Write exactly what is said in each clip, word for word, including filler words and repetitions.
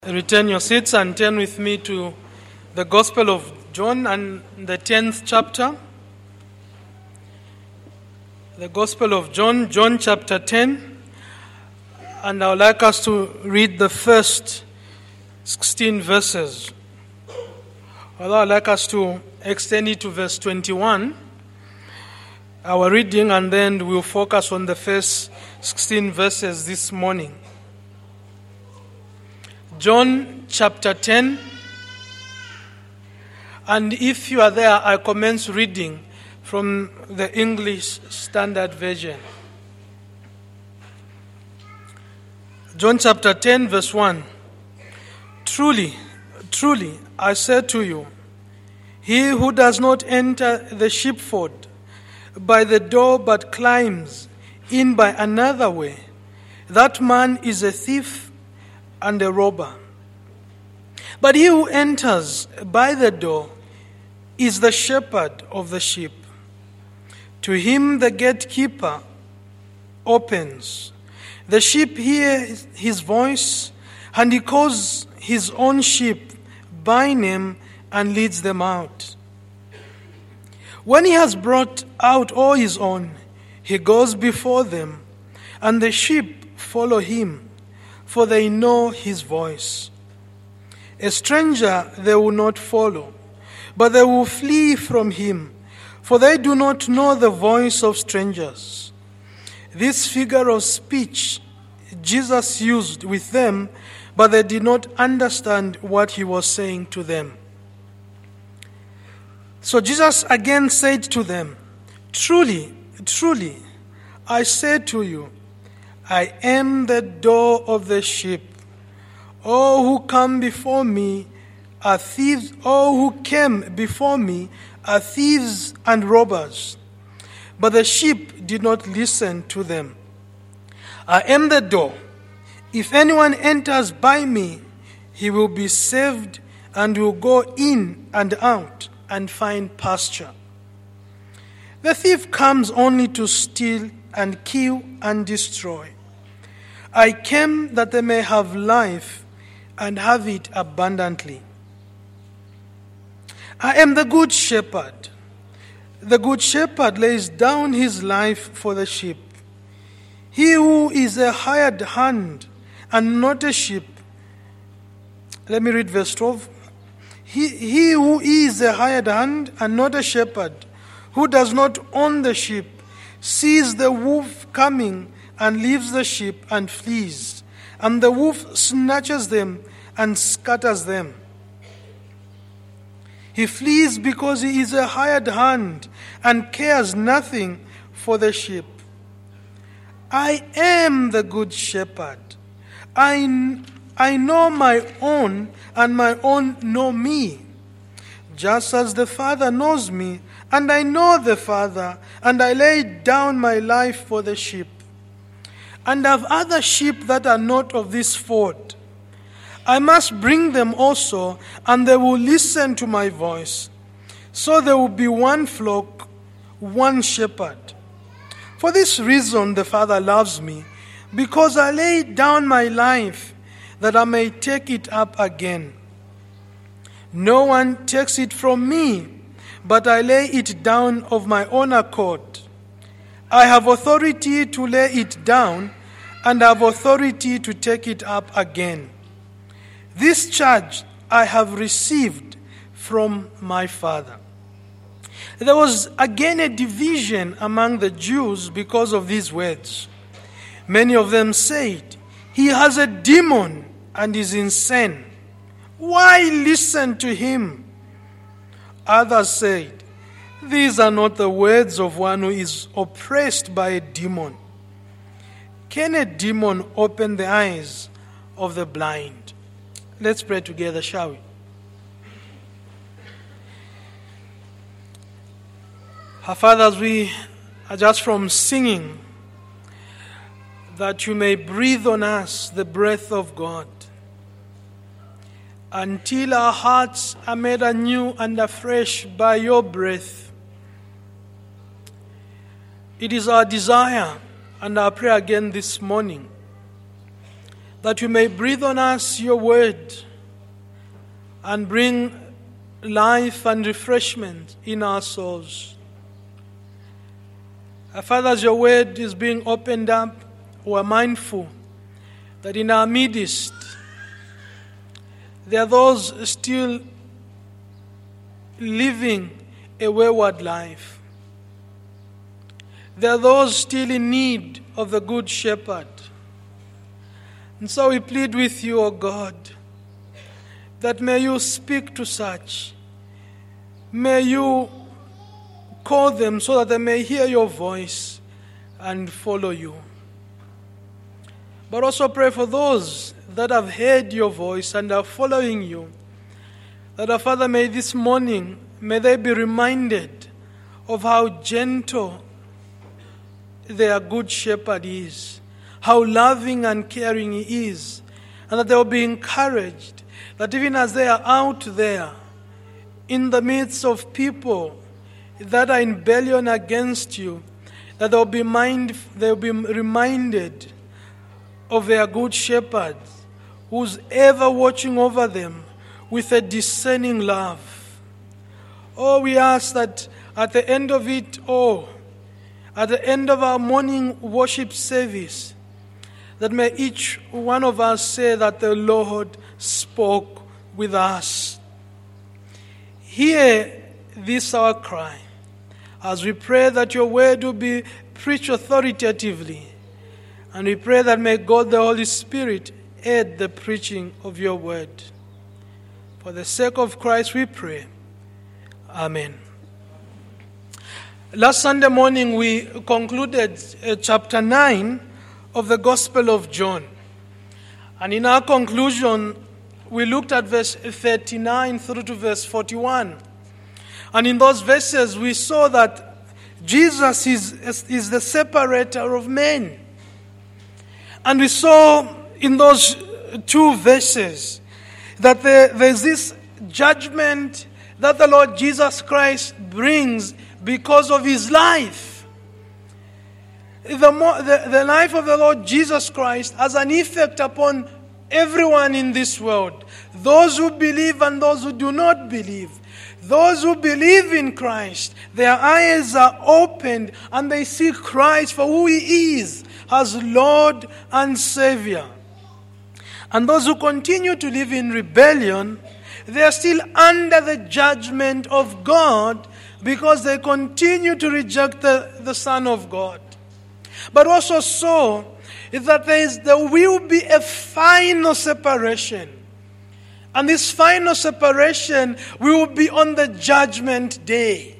Return your seats and turn with me to the Gospel of John and the tenth chapter. The Gospel of John, John chapter ten. And I would like us to read the first sixteen verses. Although I would like us to extend it to verse twenty-one, our reading, and then we'll focus on the first sixteen verses this morning. John chapter ten, and if you are there, I commence reading from the English Standard Version. John chapter ten, verse one. Truly, truly, I say to you, he who does not enter the sheepfold by the door but climbs in by another way, that man is a thief and a robber. But he who enters by the door is the shepherd of the sheep. To him the gatekeeper opens. The sheep hear his voice, and he calls his own sheep by name and leads them out. When he has brought out all his own, he goes before them, and the sheep follow him, for they know his voice. A stranger they will not follow, but they will flee from him, for they do not know the voice of strangers. This figure of speech Jesus used with them, but they did not understand what he was saying to them. So Jesus again said to them, Truly, truly, I say to you, I am the door of the sheep. All who come before me are thieves. All who came before me are thieves and robbers. But the sheep did not listen to them. I am the door. If anyone enters by me, he will be saved and will go in and out and find pasture. The thief comes only to steal and kill and destroy. I came that they may have life and have it abundantly. I am the good shepherd. The good shepherd lays down his life for the sheep. He who is a hired hand and not a sheep. Let me read verse twelve. He, he who is a hired hand and not a shepherd, who does not own the sheep, sees the wolf coming and leaves the sheep and flees, and the wolf snatches them and scatters them. He flees because he is a hired hand and cares nothing for the sheep. I am the good shepherd. I, I know my own, and my own know me, just as the Father knows me, and I know the Father, and I lay down my life for the sheep. And have other sheep that are not of this fold. I must bring them also, and they will listen to my voice. So there will be one flock, one shepherd. For this reason the Father loves me, because I lay down my life, that I may take it up again. No one takes it from me, but I lay it down of my own accord. I have authority to lay it down, and I have authority to take it up again. This charge I have received from my Father. There was again a division among the Jews because of these words. Many of them said, He has a demon and is insane. Why listen to him? Others said, These are not the words of one who is oppressed by a demon. Can a demon open the eyes of the blind? Let's pray together, shall we? Our Father, as we are just from singing, that you may breathe on us the breath of God, until our hearts are made anew and afresh by your breath. It is our desire and our prayer again this morning that you may breathe on us your word and bring life and refreshment in our souls. Our Father, as your word is being opened up, we are mindful that in our midst there are those still living a wayward life. There are those still in need of the Good Shepherd. And so we plead with you, O God, that may you speak to such. May you call them so that they may hear your voice and follow you. But also pray for those that have heard your voice and are following you, that our Father, may this morning, may they be reminded of how gentle their Good Shepherd is, how loving and caring he is, and that they will be encouraged that even as they are out there in the midst of people that are in rebellion against you, that they'll be mind, they'll be reminded of their Good Shepherd, who's ever watching over them with a discerning love. Oh, we ask that at the end of it all, at the end of our morning worship service, that may each one of us say that the Lord spoke with us. Hear this our cry, as we pray that your word will be preached authoritatively, and we pray that may God the Holy Spirit aid the preaching of your word. For the sake of Christ we pray. Amen. Last Sunday morning we concluded uh, chapter nine of the Gospel of John. And in our conclusion, we looked at verse thirty-nine through to verse forty-one. And in those verses we saw that Jesus is, is the separator of men. And we saw in those two verses that there, there's this judgment that the Lord Jesus Christ brings because of his life. The, more, the, the life of the Lord Jesus Christ has an effect upon everyone in this world. Those who believe and those who do not believe. Those who believe in Christ, their eyes are opened and they see Christ for who he is, as Lord and Savior. And those who continue to live in rebellion, they are still under the judgment of God because they continue to reject the, the Son of God. But also so is that there, is, there will be a final separation. And this final separation will be on the judgment day,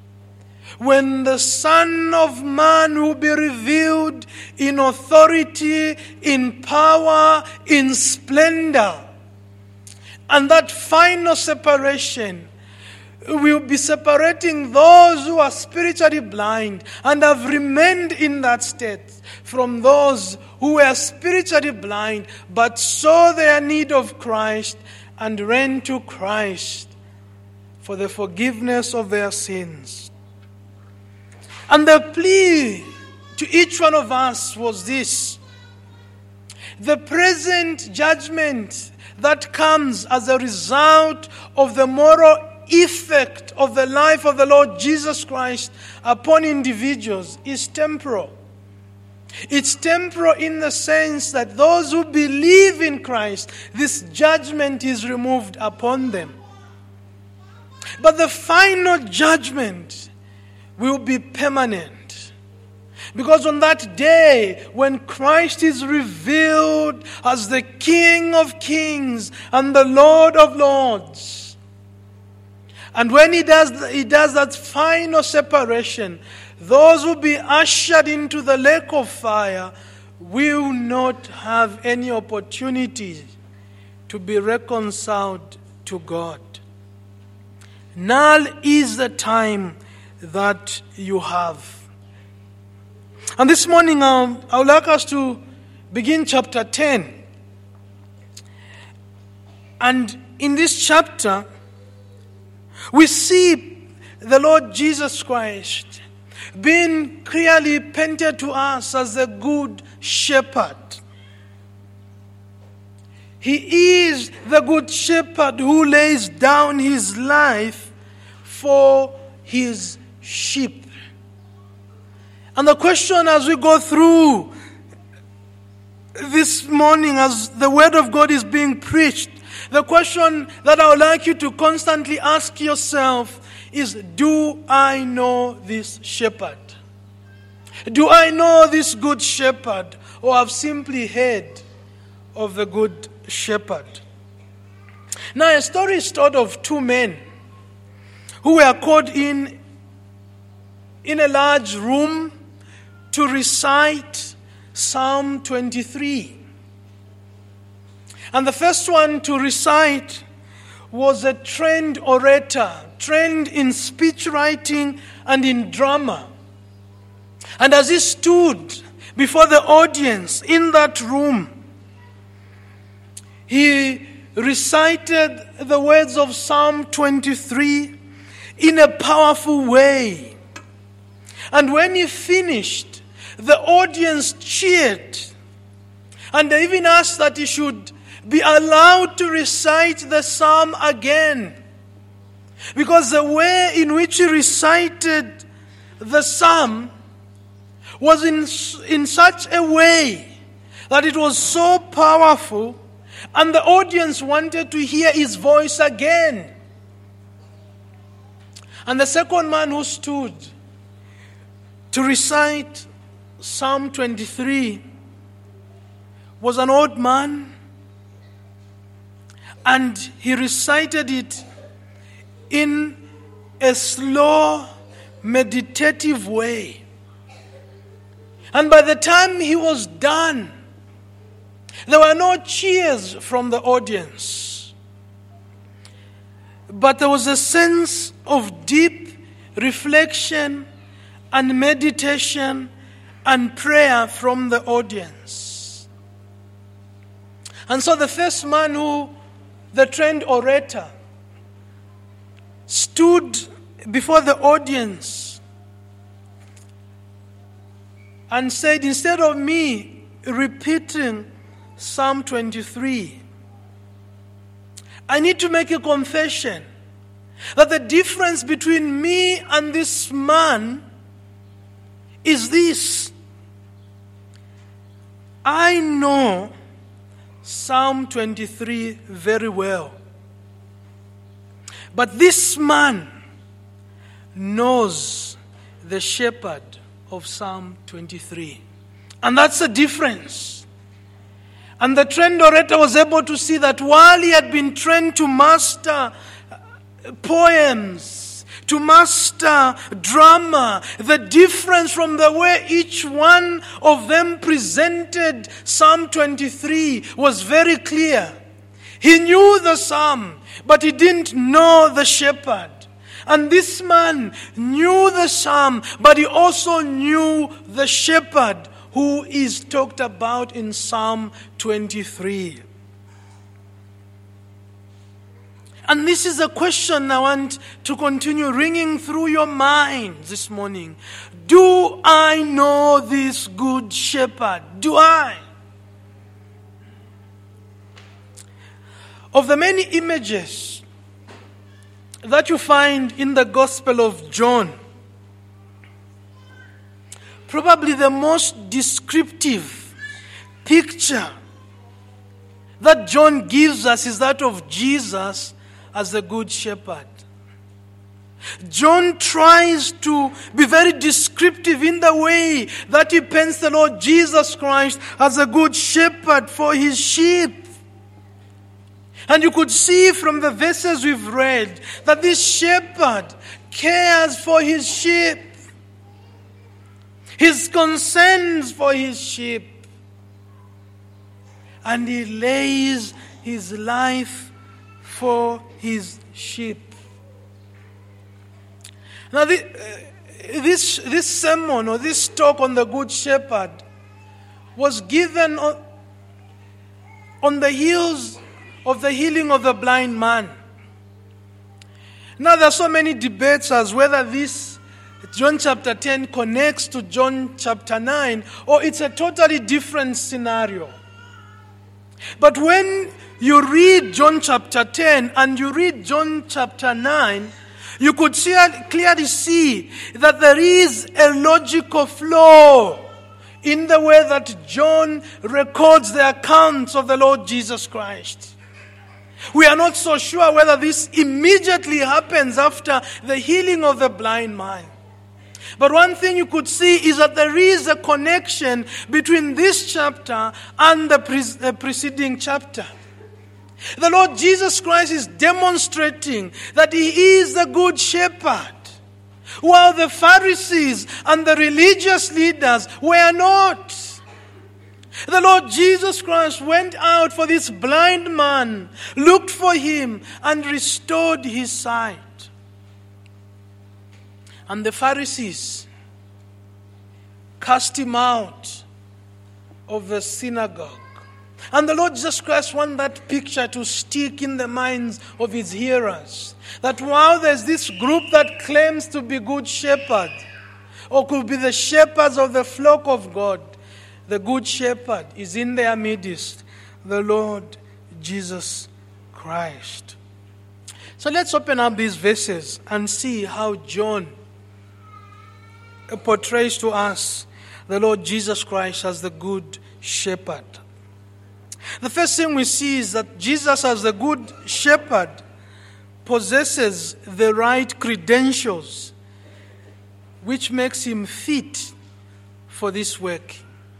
when the Son of Man will be revealed in authority, in power, in splendor. And that final separation will be separating those who are spiritually blind and have remained in that state from those who were spiritually blind but saw their need of Christ and ran to Christ for the forgiveness of their sins. And the plea to each one of us was this: the present judgment that comes as a result of the moral effect of the life of the Lord Jesus Christ upon individuals is temporal. It's temporal in the sense that those who believe in Christ, this judgment is removed upon them. But the final judgment will be permanent. Because on that day, when Christ is revealed as the King of Kings and the Lord of Lords, and when he does, he does that final separation, those who will be ushered into the lake of fire will not have any opportunity to be reconciled to God. Null is the time that you have. And this morning um, I would like us to begin chapter ten. And in this chapter, we see the Lord Jesus Christ being clearly. clearly painted to us as a good shepherd. He is the good shepherd who lays down his life for his sheep. And the question as we go through this morning, as the word of God is being preached, the question that I would like you to constantly ask yourself is, do I know this shepherd? Do I know this good shepherd, or have simply heard of the good shepherd? Now, a story is told of two men who were called in in a large room to recite Psalm twenty-three. And the first one to recite was a trained orator, trained in speech writing and in drama. And as he stood before the audience in that room, he recited the words of Psalm twenty-three in a powerful way. And when he finished, the audience cheered. And they even asked that he should be allowed to recite the psalm again. Because the way in which he recited the psalm was in, in such a way that it was so powerful, and the audience wanted to hear his voice again. And the second man who stood to recite Psalm twenty-three was an old man, and he recited it in a slow, meditative way. And by the time he was done, there were no cheers from the audience. But there was a sense of deep reflection and meditation and prayer from the audience. And so the first man who, the trained orator, stood before the audience and said, instead of me repeating Psalm twenty-three, I need to make a confession that the difference between me and this man is this. I know Psalm twenty-three very well. But this man knows the shepherd of Psalm twenty-three. And that's the difference. And the trained orator was able to see that while he had been trained to master poems, to master drama, the difference from the way each one of them presented Psalm twenty-three was very clear. He knew the psalm, but he didn't know the shepherd. And this man knew the psalm, but he also knew the shepherd who is talked about in Psalm twenty-three. And this is a question I want to continue ringing through your mind this morning. Do I know this good shepherd? Do I? Of the many images that you find in the Gospel of John, probably the most descriptive picture that John gives us is that of Jesus as the good shepherd. John tries to be very descriptive in the way that he paints the Lord Jesus Christ as a good shepherd for his sheep. And you could see from the verses we've read that this shepherd cares for his sheep. He's concerned for his sheep. And he lays his life for his sheep. Now, this, this, this sermon or this talk on the Good Shepherd was given on, on the heels of the healing of the blind man. Now, there are so many debates as whether this John chapter ten connects to John chapter nine, or it's a totally different scenario. But when you read John chapter ten and you read John chapter nine, you could see, clearly see that there is a logical flow in the way that John records the accounts of the Lord Jesus Christ. We are not so sure whether this immediately happens after the healing of the blind man. But one thing you could see is that there is a connection between this chapter and the, pre- the preceding chapter. The Lord Jesus Christ is demonstrating that He is the good shepherd, while the Pharisees and the religious leaders were not. The Lord Jesus Christ went out for this blind man, looked for him, and restored his sight. And the Pharisees cast him out of the synagogue. And the Lord Jesus Christ wants that picture to stick in the minds of his hearers. That while there's this group that claims to be good shepherds, or could be the shepherds of the flock of God, the good shepherd is in their midst, the Lord Jesus Christ. So let's open up these verses and see how John portrays to us the Lord Jesus Christ as the good shepherd. The first thing we see is that Jesus as the good shepherd possesses the right credentials which makes him fit for this work.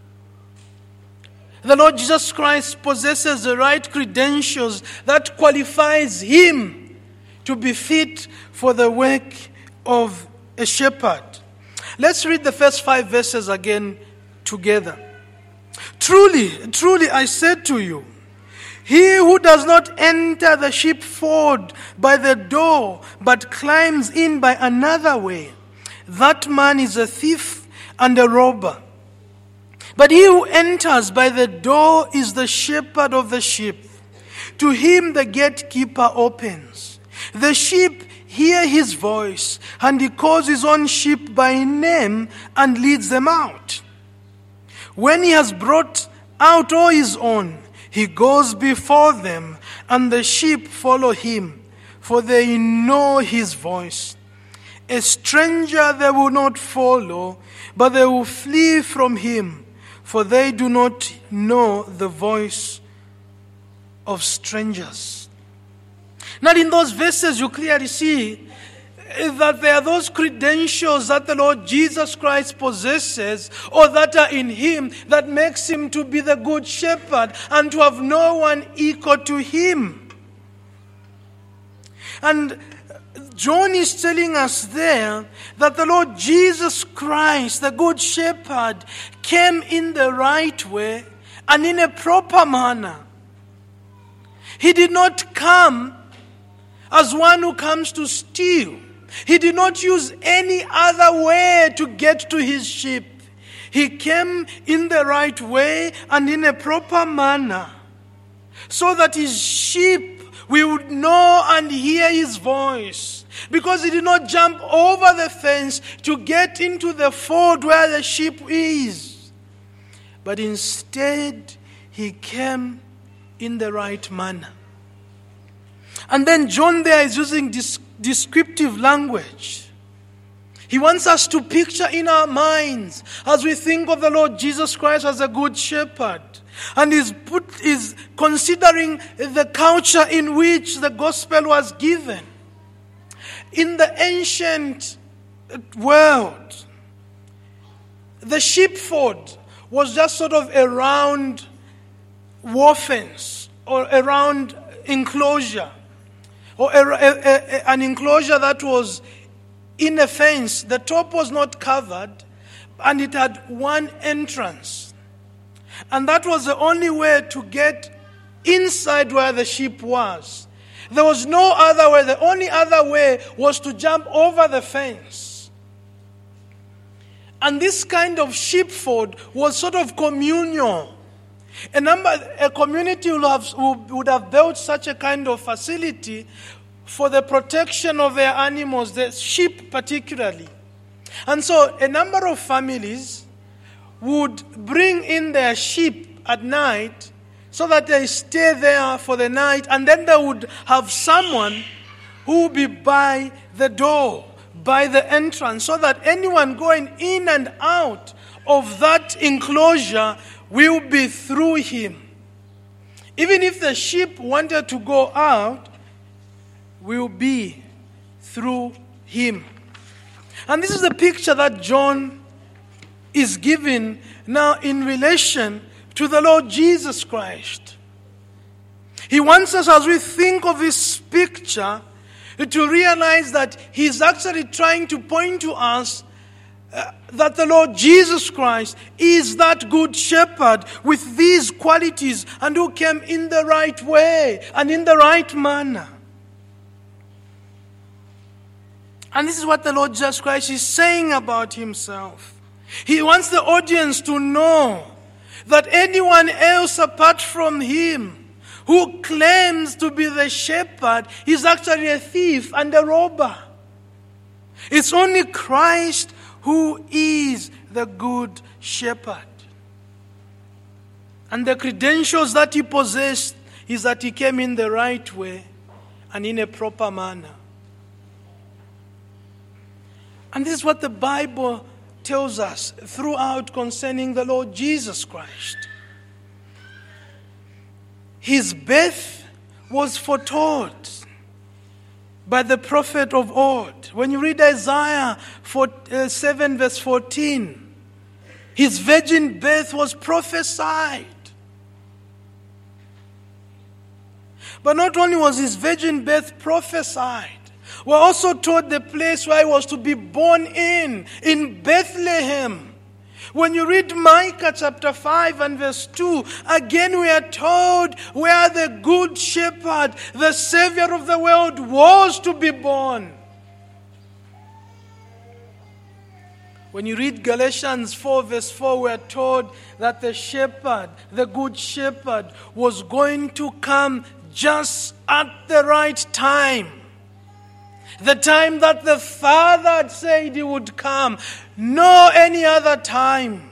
The Lord Jesus Christ possesses the right credentials that qualifies him to be fit for the work of a shepherd. Let's read the first five verses again together. Truly, truly I said to you, he who does not enter the sheepfold by the door, but climbs in by another way, that man is a thief and a robber. But he who enters by the door is the shepherd of the sheep. To him the gatekeeper opens. The sheep hear his voice, and he calls his own sheep by name and leads them out. When he has brought out all his own, he goes before them, and the sheep follow him, for they know his voice. A stranger they will not follow, but they will flee from him, for they do not know the voice of strangers. Now in those verses you clearly see that there are those credentials that the Lord Jesus Christ possesses, or that are in him, that makes him to be the good shepherd and to have no one equal to him. And John is telling us there that the Lord Jesus Christ, the good shepherd, came in the right way and in a proper manner. He did not come as one who comes to steal. He did not use any other way to get to his sheep. He came in the right way and in a proper manner, so that his sheep would know and hear his voice. Because he did not jump over the fence to get into the fold where the sheep is. But instead, he came in the right manner. And then John there is using this descriptive language. He wants us to picture in our minds as we think of the Lord Jesus Christ as a good shepherd. And he's put is considering the culture in which the gospel was given. In the ancient world, the sheepfold was just sort of a round wall fence or a round enclosure, or a, a, a, an enclosure that was in a fence. The top was not covered, and it had one entrance. And that was the only way to get inside where the sheep was. There was no other way. The only other way was to jump over the fence. And this kind of sheepfold was sort of communal. A number, a community would have, would have built such a kind of facility for the protection of their animals, the sheep particularly. And so a number of families would bring in their sheep at night so that they stay there for the night, and then they would have someone who would be by the door, by the entrance, so that anyone going in and out of that enclosure will be through him. Even if the sheep wanted to go out, will be through him. And this is the picture that John is giving now in relation to the Lord Jesus Christ. He wants us, as we think of this picture, to realize that he's actually trying to point to us uh, that the Lord Jesus Christ is that good shepherd with these qualities, and who came in the right way and in the right manner. And this is what the Lord Jesus Christ is saying about himself. He wants the audience to know that anyone else apart from him who claims to be the shepherd is actually a thief and a robber. It's only Christ who is the good shepherd. And the credentials that he possessed is that he came in the right way and in a proper manner. And this is what the Bible tells us throughout concerning the Lord Jesus Christ. His birth was foretold by the prophet of old. When you read Isaiah seven verse fourteen, his virgin birth was prophesied. But not only was his virgin birth prophesied, we're also told the place where he was to be born in, in Bethlehem. When you read Micah chapter five and verse two, again we are told where the good shepherd, the Savior of the world, was to be born. When you read Galatians four verse four, we are told that the shepherd, the good shepherd, was going to come just at the right time. The time that the Father had said he would come. No any other time.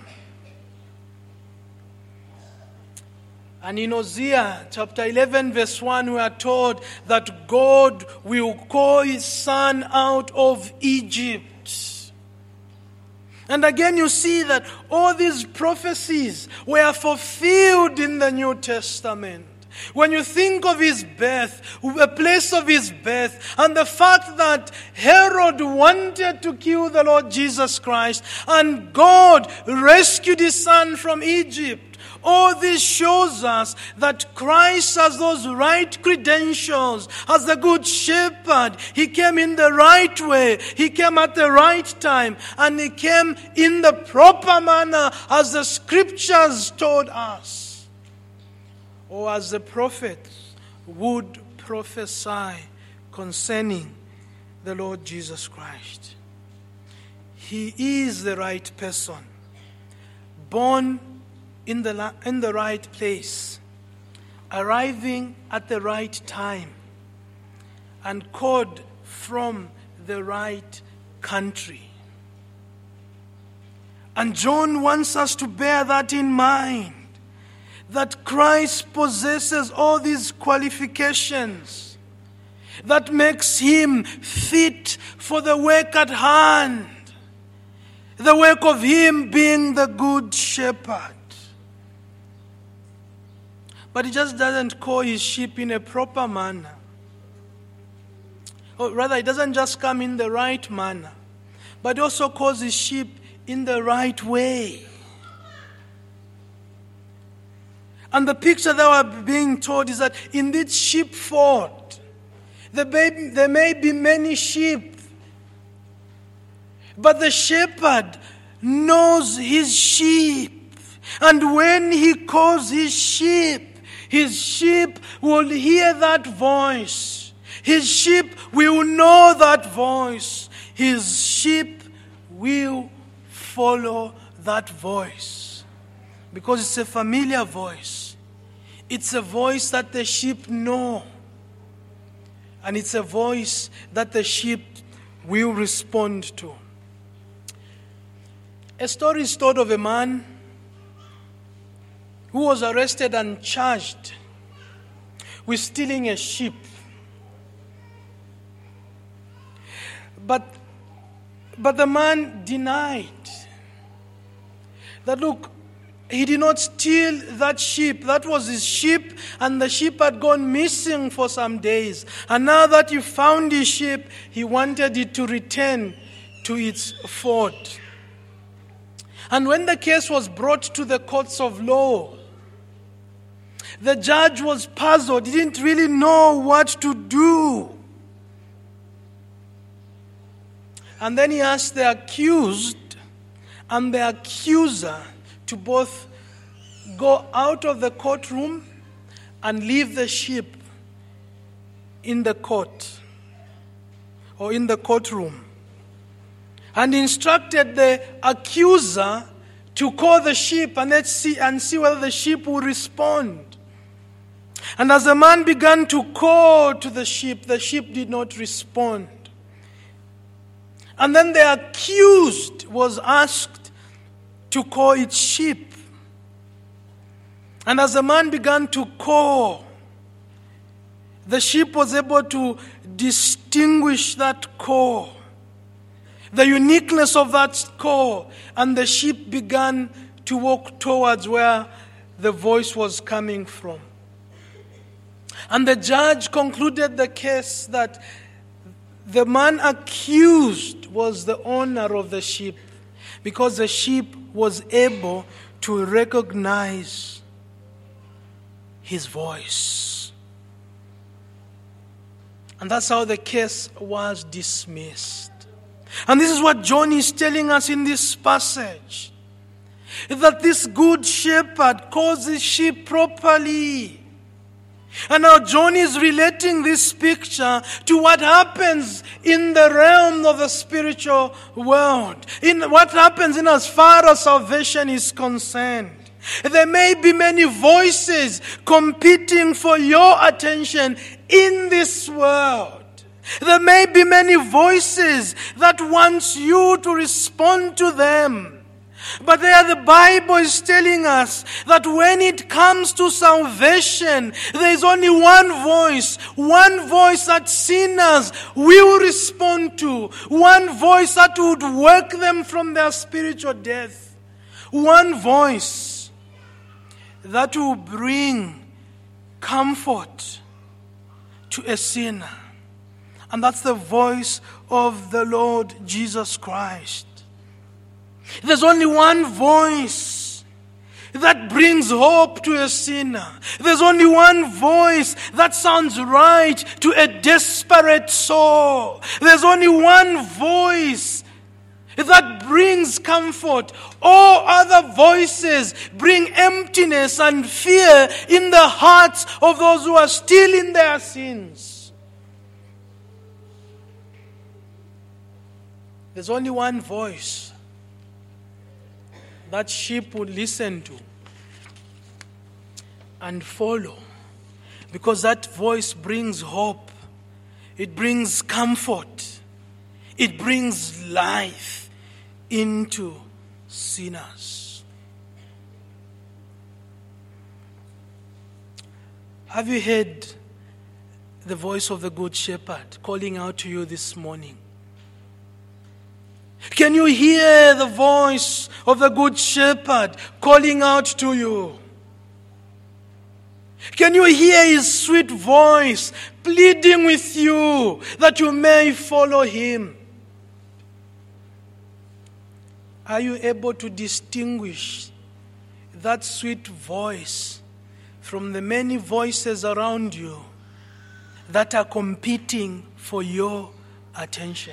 And in Hosea chapter eleven verse one, we are told that God will call his son out of Egypt. And again you see that all these prophecies were fulfilled in the New Testament. When you think of his birth, the place of his birth, and the fact that Herod wanted to kill the Lord Jesus Christ, and God rescued his son from Egypt, all this shows us that Christ has those right credentials as the good shepherd. He came in the right way, he came at the right time, and he came in the proper manner as the scriptures told us. Or as the prophets would prophesy concerning the Lord Jesus Christ. He is the right person, born in the, in the right place, arriving at the right time, and called from the right country. And John wants us to bear that in mind, that Christ possesses all these qualifications that makes him fit for the work at hand, the work of him being the good shepherd. But he just doesn't call his sheep in a proper manner. Or rather, he doesn't just come in the right manner, but he also calls his sheep in the right way. And the picture that we're being told is that in this sheepfold, there may, there may be many sheep, but the shepherd knows his sheep. And when he calls his sheep, his sheep will hear that voice. His sheep will know that voice. His sheep will follow that voice. Because it's a familiar voice. It's a voice that the sheep know. And it's a voice that the sheep will respond to. A story is told of a man who was arrested and charged with stealing a sheep. But, but the man denied that, look, he did not steal that sheep. That was his sheep, and the sheep had gone missing for some days. And now that he found his sheep, he wanted it to return to its fold. And when the case was brought to the courts of law, the judge was puzzled. He didn't really know what to do. And then he asked the accused and the accuser to both go out of the courtroom and leave the sheep in the court or in the courtroom, and instructed the accuser to call the sheep and let's see and see whether the sheep will respond. And as the man began to call to the sheep, the sheep did not respond. And then the accused was asked to call its sheep. And as the man began to call, the sheep was able to distinguish that call, the uniqueness of that call, and the sheep began to walk towards where the voice was coming from. And the judge concluded the case that the man accused was the owner of the sheep, because the sheep was able to recognize his voice. And that's how the case was dismissed. And this is what John is telling us in this passage, that this good shepherd calls his sheep properly. And now John is relating this picture to what happens in the realm of the spiritual world, in what happens in as far as salvation is concerned. There may be many voices competing for your attention in this world. There may be many voices that wants you to respond to them. But there the Bible is telling us that when it comes to salvation, there is only one voice, one voice that sinners will respond to, one voice that would wake them from their spiritual death, one voice that will bring comfort to a sinner. And that's the voice of the Lord Jesus Christ. There's only one voice that brings hope to a sinner. There's only one voice that sounds right to a desperate soul. There's only one voice that brings comfort. All other voices bring emptiness and fear in the hearts of those who are still in their sins. There's only one voice that sheep would listen to and follow, because that voice brings hope, it brings comfort, it brings life into sinners. Have you heard the voice of the Good Shepherd calling out to you this morning? Can you hear the voice of the Good Shepherd calling out to you? Can you hear his sweet voice pleading with you that you may follow him? Are you able to distinguish that sweet voice from the many voices around you that are competing for your attention?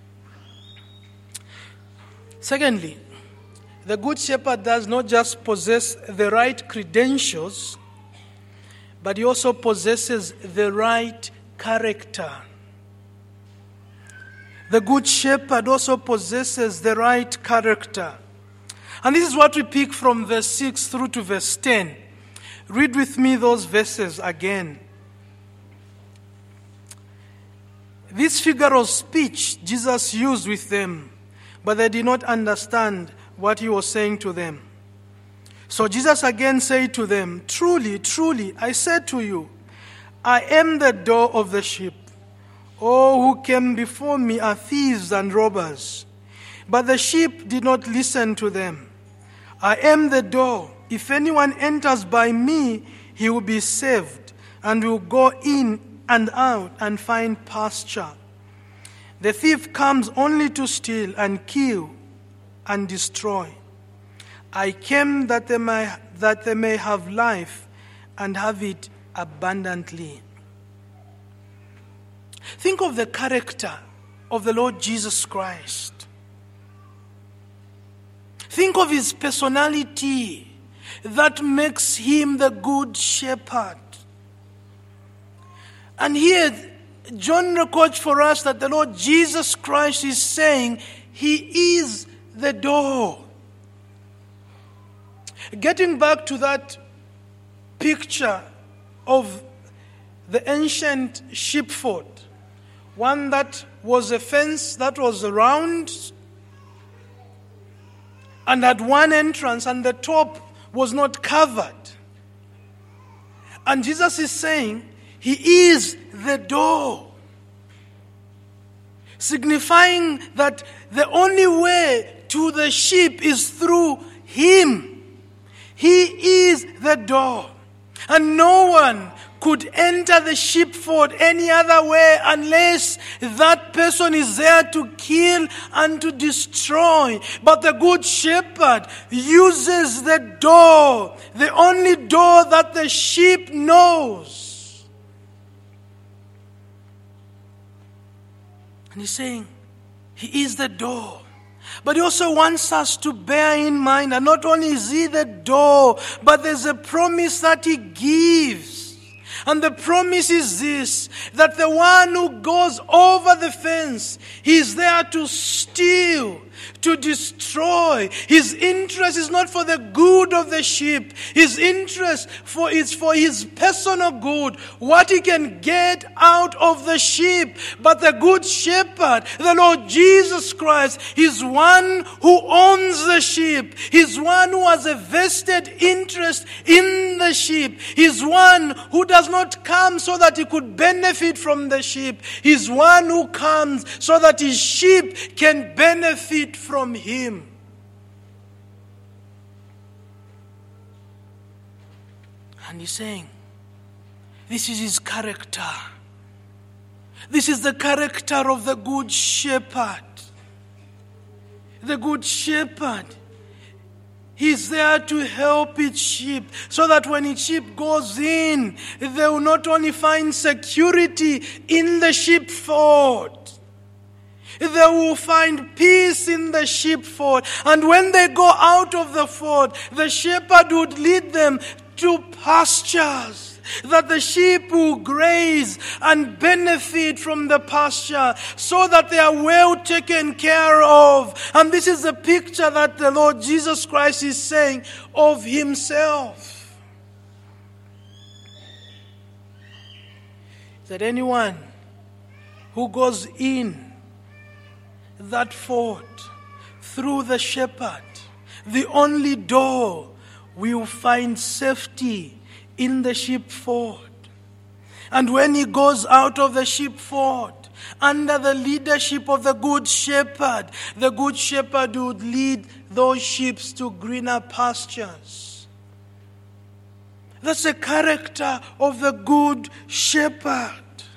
Secondly, the Good Shepherd does not just possess the right credentials, but he also possesses the right character. The Good Shepherd also possesses the right character. And this is what we pick from verse six through to verse ten. Read with me those verses again. This figure of speech Jesus used with them, but they did not understand what he was saying to them. So Jesus again said to them, "Truly, truly, I say to you, I am the door of the sheep. All who came before me are thieves and robbers, but the sheep did not listen to them. I am the door. If anyone enters by me, he will be saved, and will go in and out and find pasture. The thief comes only to steal and kill and destroy. I came that they may, that they may have life and have it abundantly." Think of the character of the Lord Jesus Christ. Think of his personality that makes him the good shepherd. And here, John records for us that the Lord Jesus Christ is saying he is the door. Getting back to that picture of the ancient sheepfold, one that was a fence that was round and had one entrance, and the top was not covered. And Jesus is saying he is the door, signifying that the only way to the sheep is through him. He is the door, and no one could enter the sheepfold any other way unless that person is there to kill and to destroy. But the good shepherd uses the door, the only door that the sheep knows. And he's saying, he is the door. But he also wants us to bear in mind that not only is he the door, but there's a promise that he gives. And the promise is this, that the one who goes over the fence, he is there to steal, to destroy. His interest is not for the good of the sheep. His interest for is for his personal good, what he can get out of the sheep. But the good shepherd, the Lord Jesus Christ, is one who owns the sheep. He's one who has a vested interest in the sheep. He's one who does not come so that he could benefit from the sheep. He's one who comes so that his sheep can benefit from him. And he's saying, this is his character. This is the character of the good shepherd. The good shepherd, he's there to help its sheep, so that when its sheep goes in, they will not only find security in the sheepfold, they will find peace in the sheepfold. And when they go out of the fold, the shepherd would lead them to pastures, that the sheep will graze and benefit from the pasture, so that they are well taken care of. And this is the picture that the Lord Jesus Christ is saying of himself. That anyone who goes in that fold through the shepherd, the only door, will find safety in the sheepfold. And when he goes out of the sheepfold, under the leadership of the good shepherd, the good shepherd would lead those sheep to greener pastures. That's the character of the good shepherd.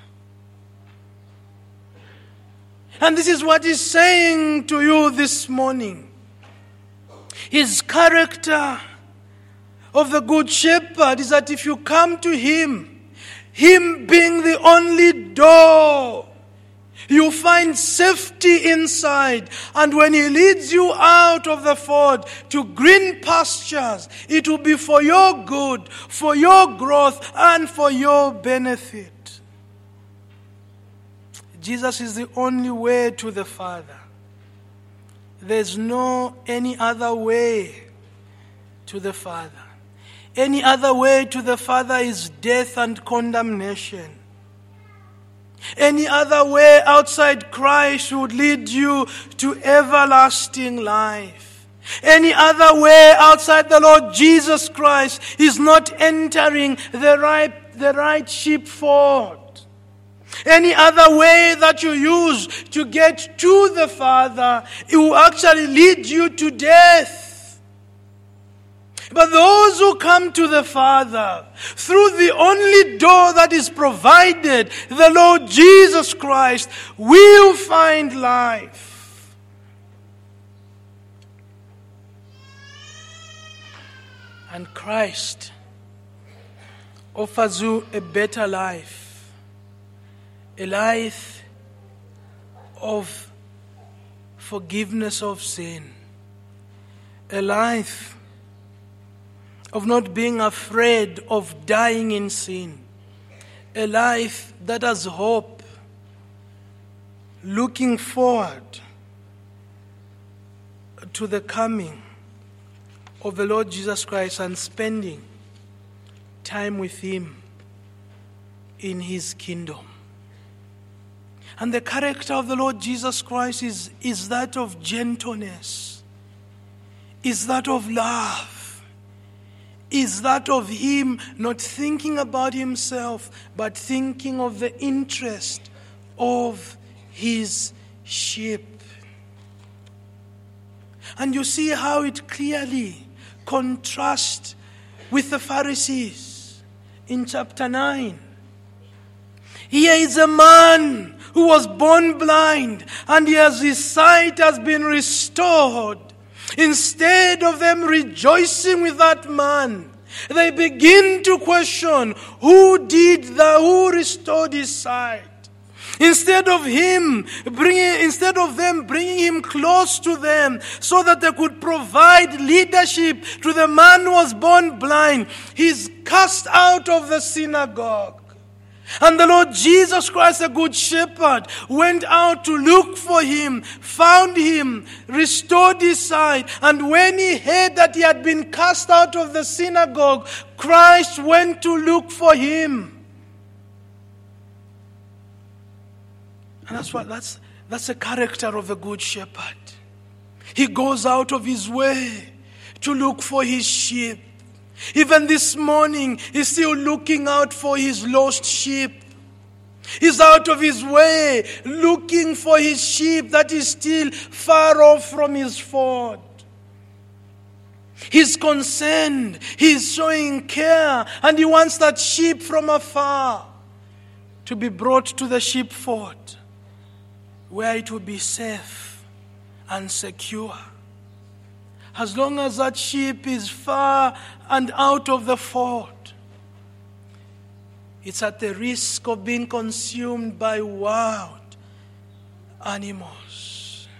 And this is what he's saying to you this morning. His character of the good shepherd is that if you come to him, him being the only door, you find safety inside. And when he leads you out of the fold to green pastures, it will be for your good, for your growth, and for your benefit. Jesus is the only way to the Father. There's no any other way to the Father. Any other way to the Father is death and condemnation. Any other way outside Christ would lead you to everlasting life. Any other way outside the Lord Jesus Christ is not entering the right, the right sheepfold. Any other way that you use to get to the Father, it will actually lead you to death. But those who come to the Father through the only door that is provided, the Lord Jesus Christ, will find life. And Christ offers you a better life. A life of forgiveness of sin. A life of not being afraid of dying in sin. A life that has hope, looking forward to the coming of the Lord Jesus Christ and spending time with Him in His kingdom. And the character of the Lord Jesus Christ is, is that of gentleness, is that of love, is that of Him not thinking about Himself, but thinking of the interest of His sheep. And you see how it clearly contrasts with the Pharisees in chapter nine. Here is a man who was born blind, and he has, his sight has been restored. Instead of them rejoicing with that man, they begin to question who did the, who restored his sight. Instead of him bringing, instead of them bringing him close to them so that they could provide leadership to the man who was born blind, he's cast out of the synagogue. And the Lord Jesus Christ, the Good Shepherd, went out to look for him, found him, restored his sight. And when he heard that he had been cast out of the synagogue, Christ went to look for him. And that's what that's that's the character of a Good Shepherd. He goes out of his way to look for his sheep. Even this morning, he's still looking out for his lost sheep. He's out of his way looking for his sheep that is still far off from his fold. He's concerned. He's showing care. And he wants that sheep from afar to be brought to the sheepfold, where it will be safe and secure. As long as that sheep is far and out of the fold, it's at the risk of being consumed by wild animals.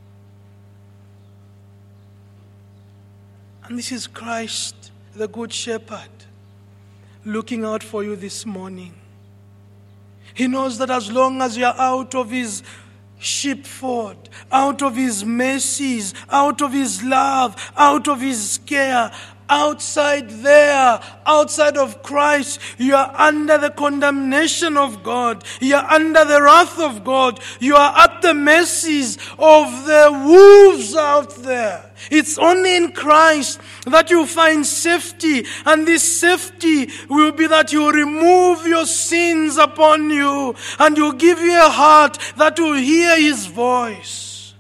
And this is Christ, the Good Shepherd, looking out for you this morning. He knows that as long as you're out of his sheepfold, out of his mercies, out of his love, out of his care, outside there, outside of Christ, you are under the condemnation of God. You are under the wrath of God. You are at the mercies of the wolves out there. It's only in Christ that you find safety, and this safety will be that you remove your sins upon you, and you give you a heart that will hear his voice.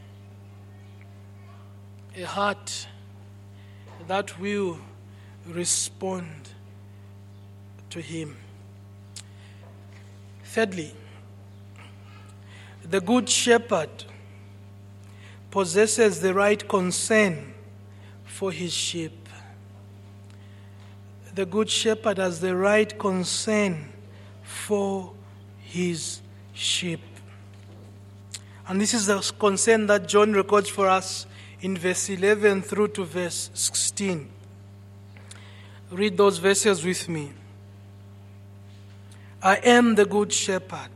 A heart that will respond to him. Thirdly, the Good Shepherd possesses the right concern for his sheep. The Good Shepherd has the right concern for his sheep. And this is the concern that John records for us in verse eleven through to verse sixteen. Read those verses with me. I am the Good Shepherd.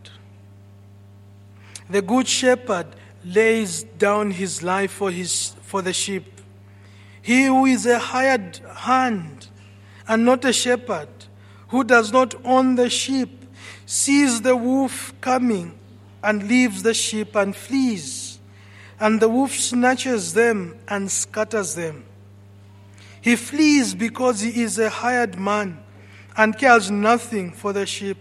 The Good Shepherd lays down his life for his for the sheep. He who is a hired hand and not a shepherd, who does not own the sheep, sees the wolf coming and leaves the sheep and flees. and the wolf snatches them and scatters them. He flees because he is a hired man and cares nothing for the sheep.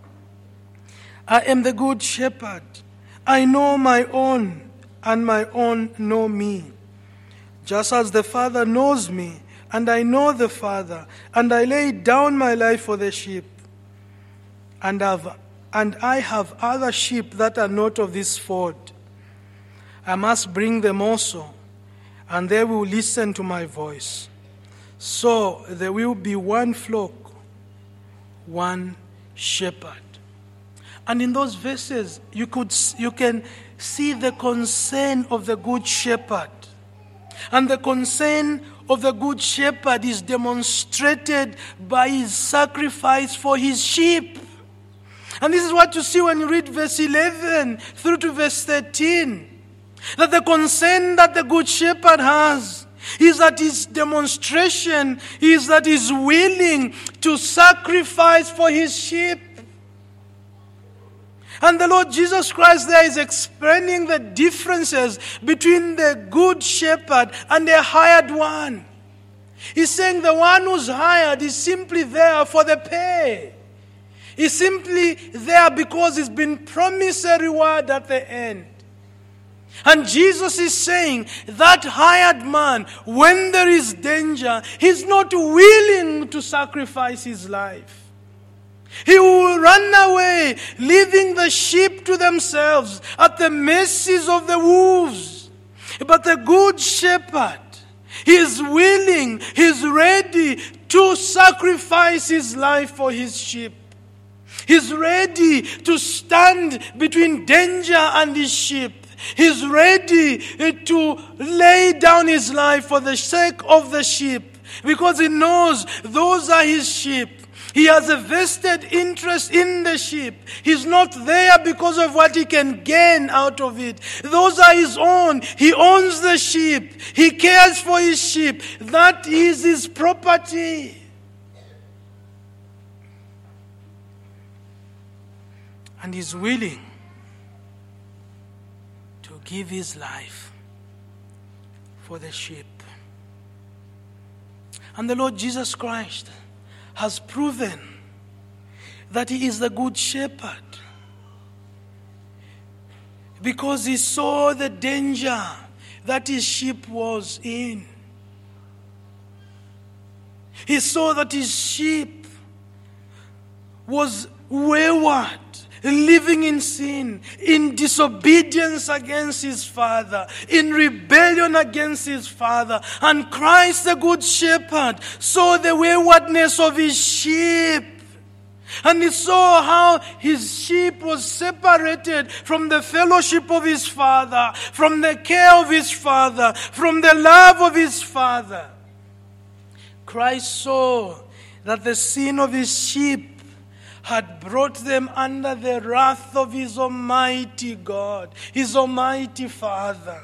I am the good shepherd. I know my own, and my own know me. Just as the Father knows me, and I know the Father, and I lay down my life for the sheep. And, have, and I have other sheep that are not of this fold. I must bring them also, and they will listen to my voice. So there will be one flock, one shepherd. And in those verses, you could you can see the concern of the good shepherd. And the concern of the good shepherd is demonstrated by his sacrifice for his sheep. And this is what you see when you read verse eleven through to verse thirteen. That the concern that the good shepherd has is that his demonstration is that he's willing to sacrifice for his sheep. And the Lord Jesus Christ there is explaining the differences between the good shepherd and the hired one. He's saying the one who's hired is simply there for the pay. He's simply there because he's been promised a reward at the end. And Jesus is saying that hired man, when there is danger, he's not willing to sacrifice his life. He will run away, leaving the sheep to themselves at the mercies of the wolves. But the good shepherd, he is willing, he is ready to sacrifice his life for his sheep. He's ready to stand between danger and his sheep. He's ready to lay down his life for the sake of the sheep, because he knows those are his sheep. He has a vested interest in the sheep. He's not there because of what he can gain out of it. Those are his own. He owns the sheep. He cares for his sheep. That is his property. And he's willing to give his life for the sheep. And the Lord Jesus Christ has proven that he is the good shepherd, because he saw the danger that his sheep was in. He saw that his sheep was wayward, living in sin, in disobedience against his father, in rebellion against his father. And Christ, the good shepherd, saw the waywardness of his sheep. And he saw how his sheep was separated from the fellowship of his father, from the care of his father, from the love of his father. Christ saw that the sin of his sheep had brought them under the wrath of his almighty God, his almighty Father.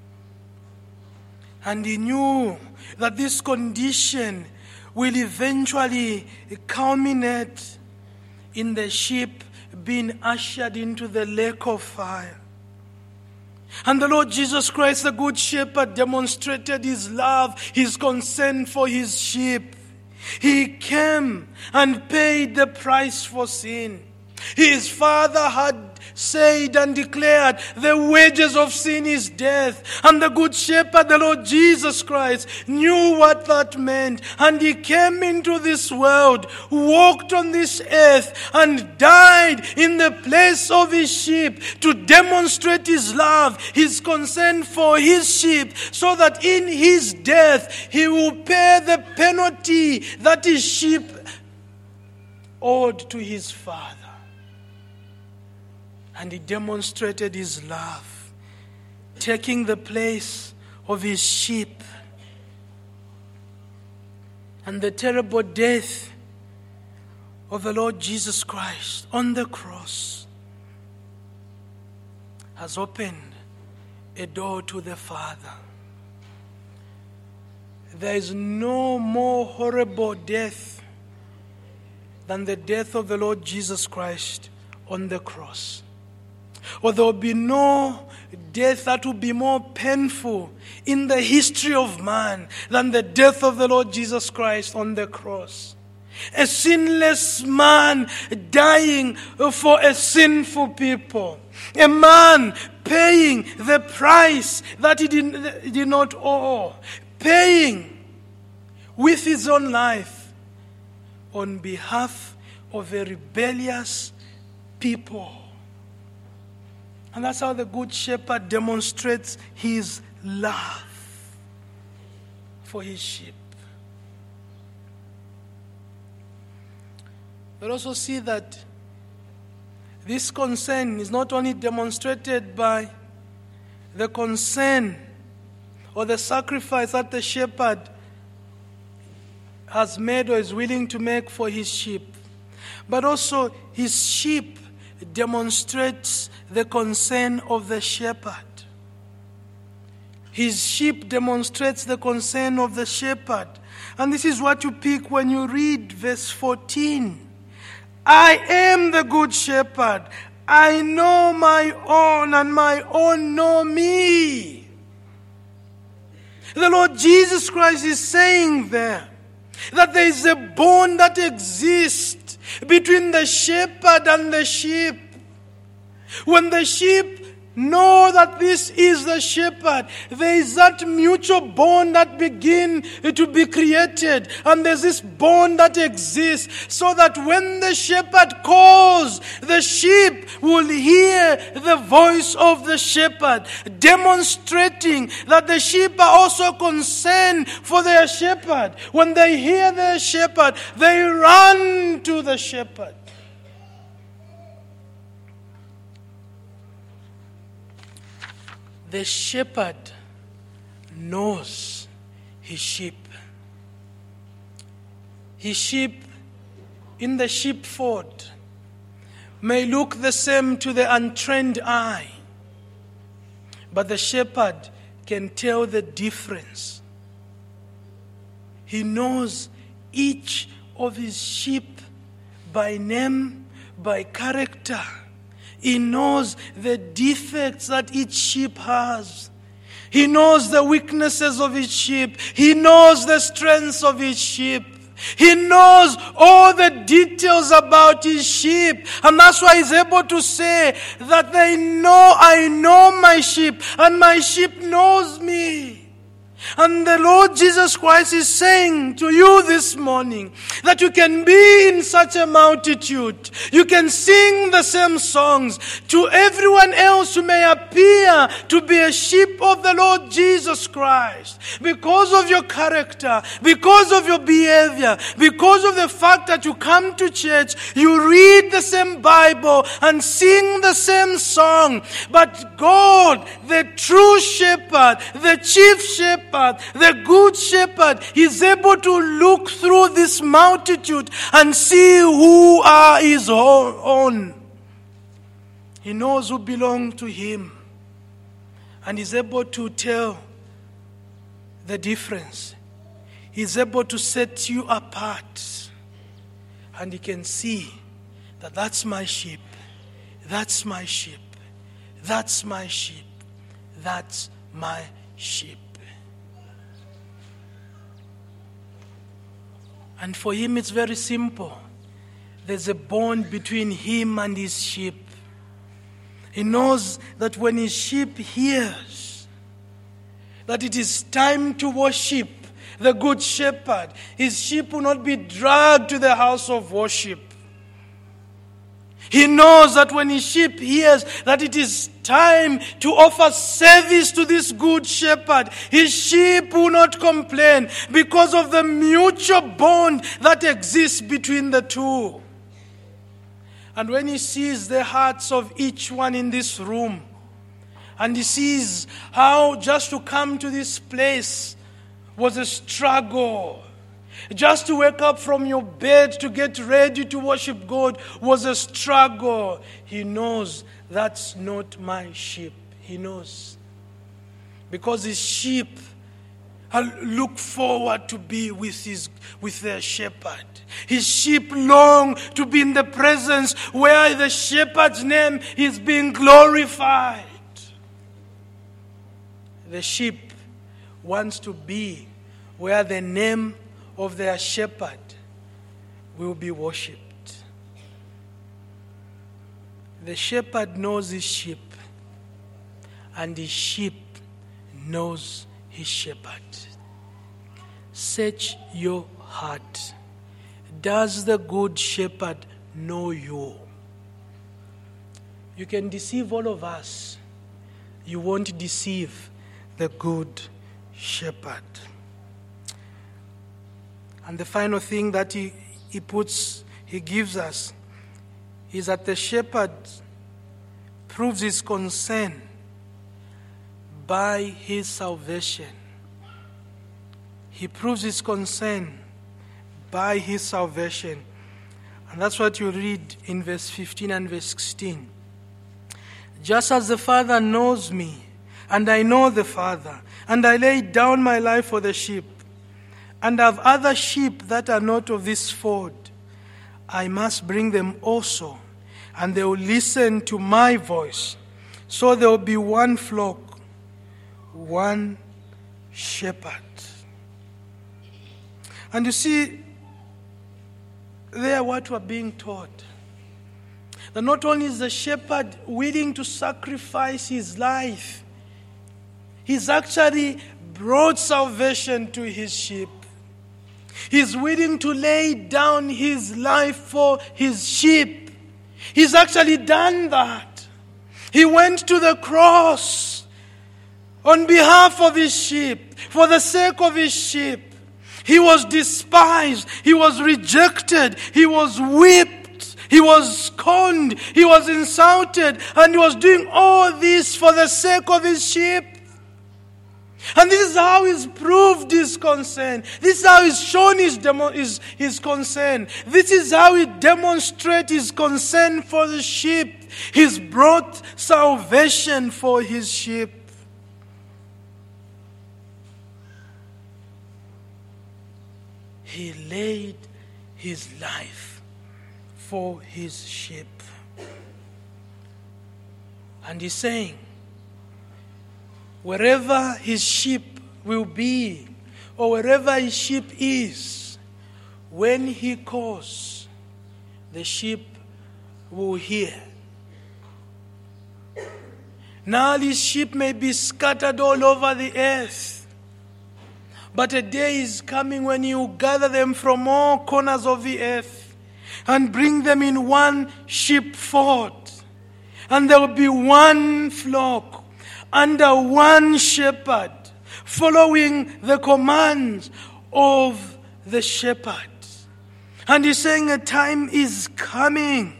And he knew that this condition will eventually culminate in the sheep being ushered into the lake of fire. And the Lord Jesus Christ, the Good Shepherd, demonstrated his love, his concern for his sheep. He came and paid the price for sin. His Father had said and declared, the wages of sin is death. And the Good Shepherd, the Lord Jesus Christ, knew what that meant. And he came into this world, walked on this earth, and died in the place of his sheep to demonstrate his love, his concern for his sheep, so that in his death he will pay the penalty that his sheep owed to his Father. And he demonstrated his love, taking the place of his sheep. And the terrible death of the Lord Jesus Christ on the cross has opened a door to the Father. There is no more horrible death than the death of the Lord Jesus Christ on the cross. Or there will be no death that would be more painful in the history of man than the death of the Lord Jesus Christ on the cross. A sinless man dying for a sinful people. A man paying the price that he did, he did not owe. Paying with his own life on behalf of a rebellious people. And that's how the Good Shepherd demonstrates his love for his sheep. But also see that this concern is not only demonstrated by the concern or the sacrifice that the shepherd has made or is willing to make for his sheep, but also his sheep demonstrates the concern of the shepherd. His sheep demonstrates the concern of the shepherd. And this is what you pick when you read verse fourteen. I am the good shepherd. I know my own, and my own know me. The Lord Jesus Christ is saying there that there is a bond that exists between the shepherd and the sheep. When the sheep know that this is the shepherd, there is that mutual bond that begins to be created. And there's this bond that exists so that when the shepherd calls, the sheep will hear the voice of the shepherd, demonstrating that the sheep are also concerned for their shepherd. When they hear their shepherd, they run to the shepherd. The shepherd knows his sheep. His sheep in the sheepfold may look the same to the untrained eye, but the shepherd can tell the difference. He knows each of his sheep by name, by character. He knows the defects that each sheep has. He knows the weaknesses of each sheep. He knows the strengths of each sheep. He knows all the details about his sheep. And that's why he's able to say that they know, I know my sheep, and my sheep knows me. And the Lord Jesus Christ is saying to you this morning that you can be in such a multitude. You can sing the same songs to everyone else who may appear to be a sheep of the Lord Jesus Christ. Because of your character, because of your behavior, because of the fact that you come to church, you read the same Bible and sing the same song. But God, the true shepherd, the chief shepherd, the good shepherd, is able to look through this multitude and see who are his own. He knows who belong to him, and is able to tell the difference. He's able to set you apart, and he can see that that's my sheep, that's my sheep, that's my sheep, that's my sheep. And for him it's very simple. There's a bond between him and his sheep. He knows that when his sheep hears that it is time to worship the good shepherd, his sheep will not be dragged to the house of worship. He knows that when his sheep hears that it is time to offer service to this good shepherd, his sheep will not complain because of the mutual bond that exists between the two. And when he sees the hearts of each one in this room, and he sees how just to come to this place was a struggle, just to wake up from your bed to get ready to worship God was a struggle, he knows that's not my sheep. He knows. Because his sheep look forward to be with his with their shepherd. His sheep long to be in the presence where the shepherd's name is being glorified. the sheep wants to be where the name of their shepherd will be worshipped. The shepherd knows his sheep, and his sheep knows his shepherd. Search your heart. Does the good shepherd know you? You can deceive all of us. You won't deceive the good shepherd. And the final thing that he, he puts, he gives us, is that the shepherd proves his concern by his salvation. He proves his concern by his salvation. And that's what you read in verse fifteen and verse sixteen. Just as the Father knows me, and I know the Father, and I lay down my life for the sheep, and have other sheep that are not of this fold, I must bring them also, and they will listen to my voice. So there will be one flock, one shepherd. And you see, there what we're being taught, that not only is the shepherd willing to sacrifice his life, he's actually brought salvation to his sheep. He's willing to lay down his life for his sheep. He's actually done that. He went to the cross on behalf of his sheep, for the sake of his sheep. He was despised. He was rejected. He was whipped. He was scorned. He was insulted. And he was doing all this for the sake of his sheep. And this is how he's proved his concern. This is how he's shown his, demo, his, his concern. This is how he demonstrates his concern for the sheep. He's brought salvation for his sheep. He laid his life for his sheep. And he's saying, wherever his sheep will be, or wherever his sheep is, when he calls, the sheep will hear. Now his sheep may be scattered all over the earth, but a day is coming when he will gather them from all corners of the earth and bring them in one sheepfold. And there will be one flock under one shepherd, following the commands of the shepherd. And he's saying a time is coming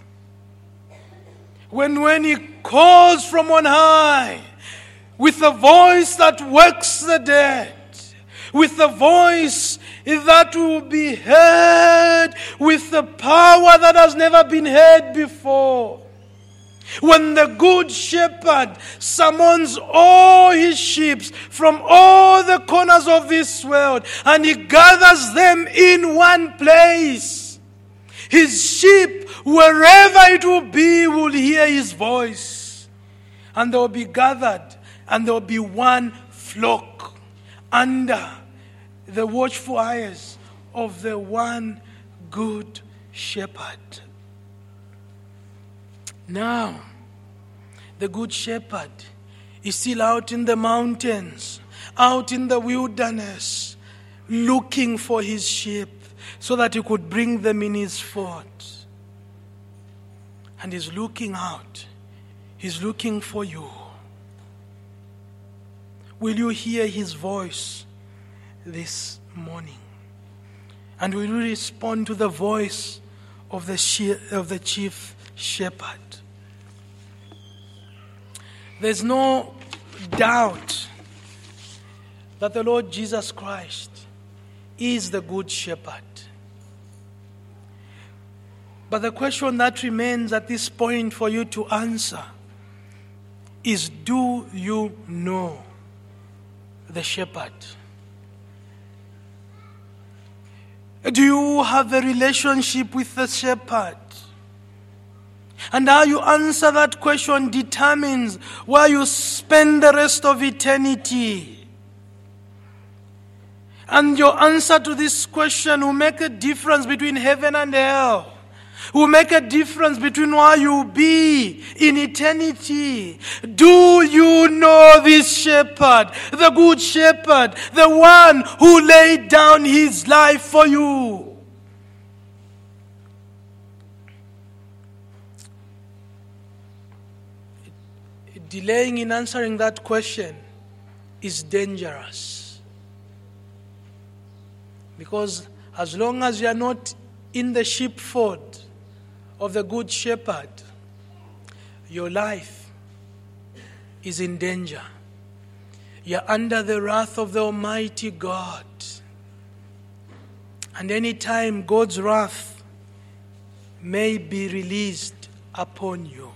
when when he calls from on high with a voice that wakes the dead, with a voice that will be heard with the power that has never been heard before. When the good shepherd summons all his sheep from all the corners of this world and he gathers them in one place, his sheep, wherever it will be, will hear his voice. And they will be gathered, and there will be one flock under the watchful eyes of the one good shepherd. Now, the good shepherd is still out in the mountains, out in the wilderness, looking for his sheep so that he could bring them in his fold. And he's looking out. He's looking for you. Will you hear his voice this morning? And will you respond to the voice of the she- of the chief shepherd? There's no doubt that the Lord Jesus Christ is the good shepherd. But the question that remains at this point for you to answer is, do you know the shepherd? Do you have a relationship with the shepherd? And how you answer that question determines where you spend the rest of eternity. And your answer to this question will make a difference between heaven and hell. Will make a difference between where you will be in eternity. Do you know this shepherd, the good shepherd, the one who laid down his life for you? Delaying in answering that question is dangerous. Because as long as you are not in the sheepfold of the good shepherd, your life is in danger. You are under the wrath of the Almighty God. And any time God's wrath may be released upon you.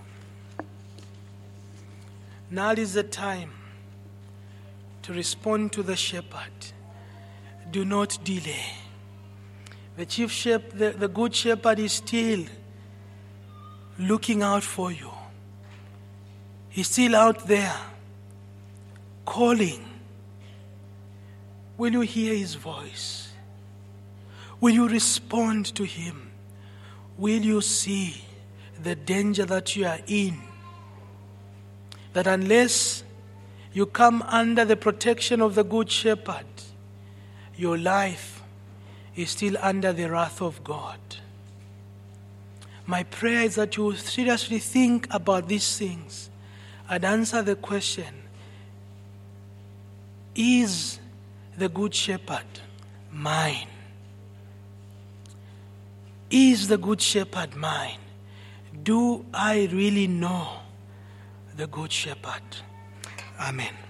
Now is the time to respond to the shepherd. Do not delay. The chief shepherd, the, the good shepherd is still looking out for you. He's still out there calling. Will you hear his voice? Will you respond to him? Will you see the danger that you are in? That unless you come under the protection of the good shepherd, your life is still under the wrath of God. My prayer is that you will seriously think about these things and answer the question, is the good shepherd mine? Is the good shepherd mine? Do I really know the good shepherd? Amen.